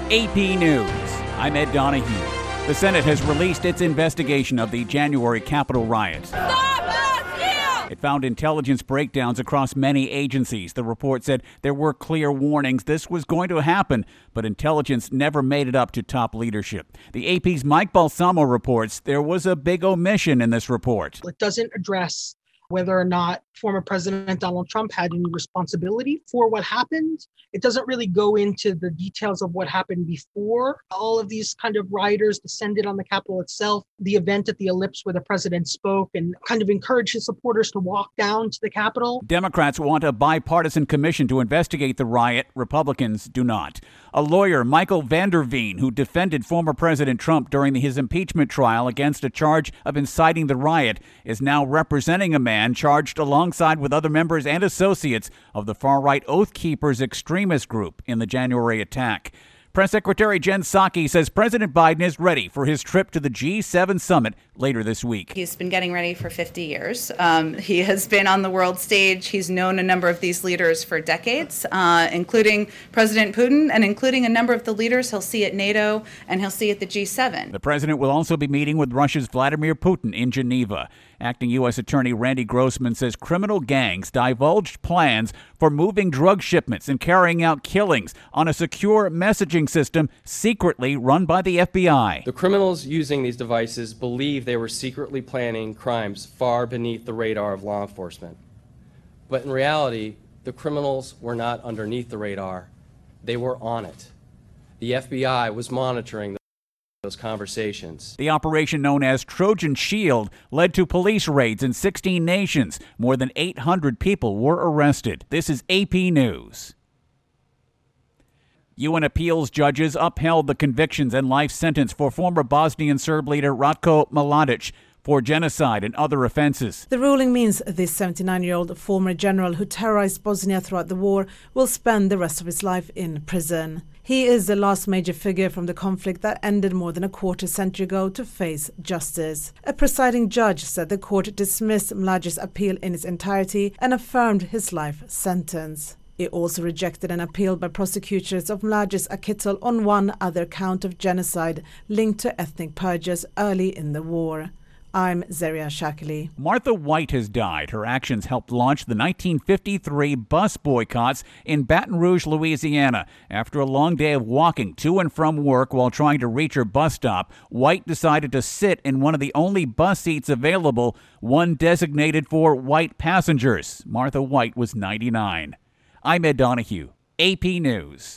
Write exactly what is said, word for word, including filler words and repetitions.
A P News, I'm Ed Donahue. The Senate has released its investigation of the January Capitol riots. It found intelligence breakdowns across many agencies. The report said there were clear warnings this was going to happen, but intelligence never made it up to top leadership. The A P's Mike Balsamo reports there was a big omission in this report. It doesn't address whether or not former President Donald Trump had any responsibility for what happened. It doesn't really go into the details of what happened before all of these kind of rioters descended on the Capitol itself, the event at the Ellipse where the president spoke and kind of encouraged his supporters to walk down to the Capitol. Democrats want a bipartisan commission to investigate the riot. Republicans do not. A lawyer, Michael Vanderveen, who defended former President Trump during his impeachment trial against a charge of inciting the riot, is now representing a man charged alongside with other members and associates of the far-right Oath Keepers extremist group in the January attack. Press Secretary Jen Psaki says President Biden is ready for his trip to the G seven summit later this week. He's been getting ready for fifty years. Um, he has been on the world stage. He's known a number of these leaders for decades, uh, including President Putin and including a number of the leaders he'll see at NATO and he'll see at the G seven. The president will also be meeting with Russia's Vladimir Putin in Geneva. Acting U S Attorney Randy Grossman says criminal gangs divulged plans for moving drug shipments and carrying out killings on a secure messaging system secretly run by the F B I. The criminals using these devices believe they were secretly planning crimes far beneath the radar of law enforcement. But in reality, the criminals were not underneath the radar. They were on it. The F B I was monitoring those conversations. The operation, known as Trojan Shield, led to police raids in sixteen nations. More than eight hundred people were arrested. This is A P News. U N appeals judges upheld the convictions and life sentence for former Bosnian Serb leader Ratko Mladic for genocide and other offenses. The ruling means this seventy-nine-year-old former general who terrorized Bosnia throughout the war will spend the rest of his life in prison. He is the last major figure from the conflict that ended more than a quarter century ago to face justice. A presiding judge said the court dismissed Mladic's appeal in its entirety and affirmed his life sentence. It also rejected an appeal by prosecutors of Mladic's acquittal on one other count of genocide linked to ethnic purges early in the war. I'm Zeria Shakili. Martha White has died. Her actions helped launch the nineteen fifty-three bus boycotts in Baton Rouge, Louisiana. After a long day of walking to and from work while trying to reach her bus stop, White decided to sit in one of the only bus seats available, one designated for white passengers. Martha White was ninety-nine. I'm Ed Donahue, A P News.